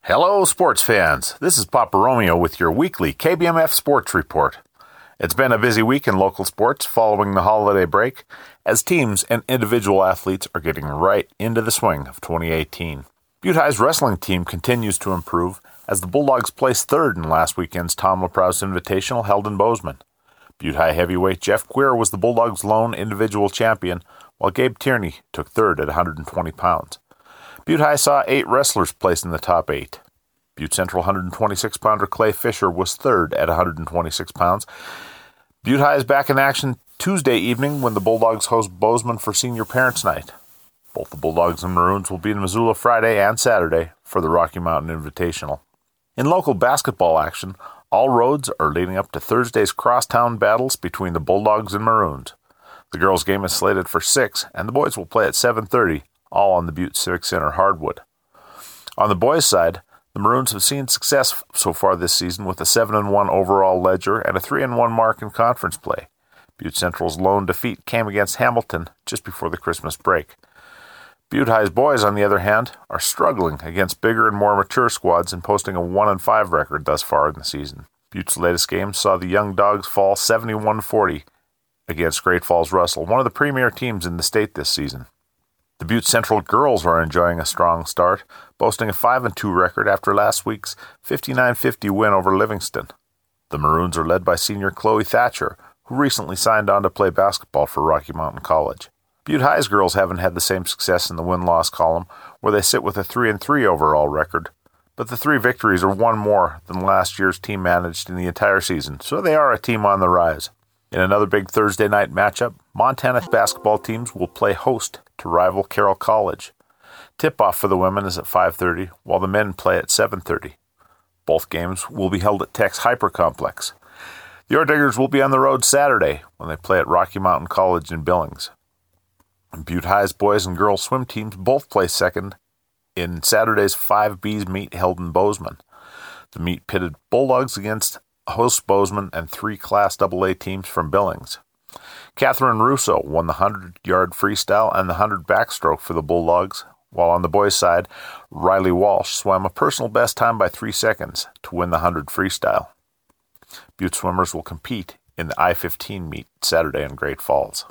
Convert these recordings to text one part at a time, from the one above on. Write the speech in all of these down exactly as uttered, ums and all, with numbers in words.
Hello, sports fans. This is Papa Romeo with your weekly K B M F Sports Report. It's been a busy week in local sports following the holiday break, as teams and individual athletes are getting right into the swing of twenty eighteen. Butte High's wrestling team continues to improve as the Bulldogs placed third in last weekend's Tom LaProuse Invitational held in Bozeman. Butte High heavyweight Jeff Queer was the Bulldogs' lone individual champion, while Gabe Tierney took third at one hundred twenty pounds. Butte High saw eight wrestlers place in the top eight. Butte Central one hundred twenty-six pounder Clay Fisher was third at one hundred twenty-six pounds. Butte High is back in action Tuesday evening when the Bulldogs host Bozeman for Senior Parents' Night. Both the Bulldogs and Maroons will be in Missoula Friday and Saturday for the Rocky Mountain Invitational. In local basketball action, all roads are leading up to Thursday's crosstown battles between the Bulldogs and Maroons. The girls' game is slated for six, and the boys will play at seven thirty, all on the Butte Civic Center hardwood. On the boys' side, the Maroons have seen success so far this season with a seven and one overall ledger and a three and one mark in conference play. Butte Central's lone defeat came against Hamilton just before the Christmas break. Butte High's boys, on the other hand, are struggling against bigger and more mature squads and posting a one and five record thus far in the season. Butte's latest game saw the Young Dogs fall seventy-one forty against Great Falls Russell, one of the premier teams in the state this season. The Butte Central girls are enjoying a strong start, boasting a five and two record after last week's fifty-nine fifty win over Livingston. The Maroons are led by senior Chloe Thatcher, who recently signed on to play basketball for Rocky Mountain College. Butte High's girls haven't had the same success in the win-loss column, where they sit with a three and three overall record, but the three victories are one more than last year's team managed in the entire season, so they are a team on the rise. In another big Thursday night matchup, Montana basketball teams will play host to rival Carroll College. Tip-off for the women is at five thirty, while the men play at seven thirty. Both games will be held at Tech's Hyper Complex. The Orediggers will be on the road Saturday when they play at Rocky Mountain College in Billings. Butte High's boys and girls swim teams both play second in Saturday's five B's meet held in Bozeman. The meet pitted Bulldogs against host Bozeman and three Class double A teams from Billings. Catherine Russo won the hundred-yard freestyle and the one hundred backstroke for the Bulldogs, while on the boys' side, Riley Walsh swam a personal best time by three seconds to win the one hundred freestyle. Butte swimmers will compete in the I fifteen meet Saturday in Great Falls.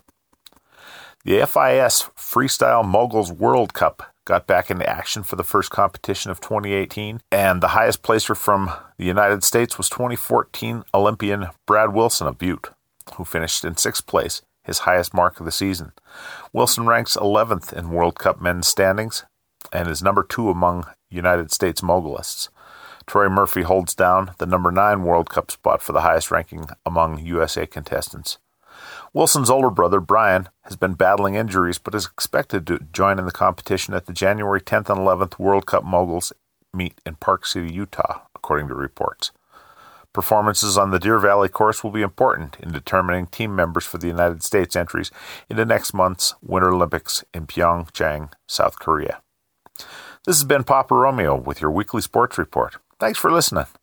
The F I S Freestyle Moguls World Cup got back into action for the first competition of twenty eighteen, and the highest placer from the United States was twenty fourteen Olympian Brad Wilson of Butte, who finished in sixth place, his highest mark of the season. Wilson ranks eleventh in World Cup men's standings and is number two among United States mogulists. Troy Murphy holds down the number nine World Cup spot for the highest ranking among U S A contestants. Wilson's older brother, Brian, has been battling injuries but is expected to join in the competition at the January tenth and eleventh World Cup Moguls meet in Park City, Utah, according to reports. Performances on the Deer Valley course will be important in determining team members for the United States entries into next month's Winter Olympics in Pyeongchang, South Korea. This has been Papa Romeo with your weekly sports report. Thanks for listening.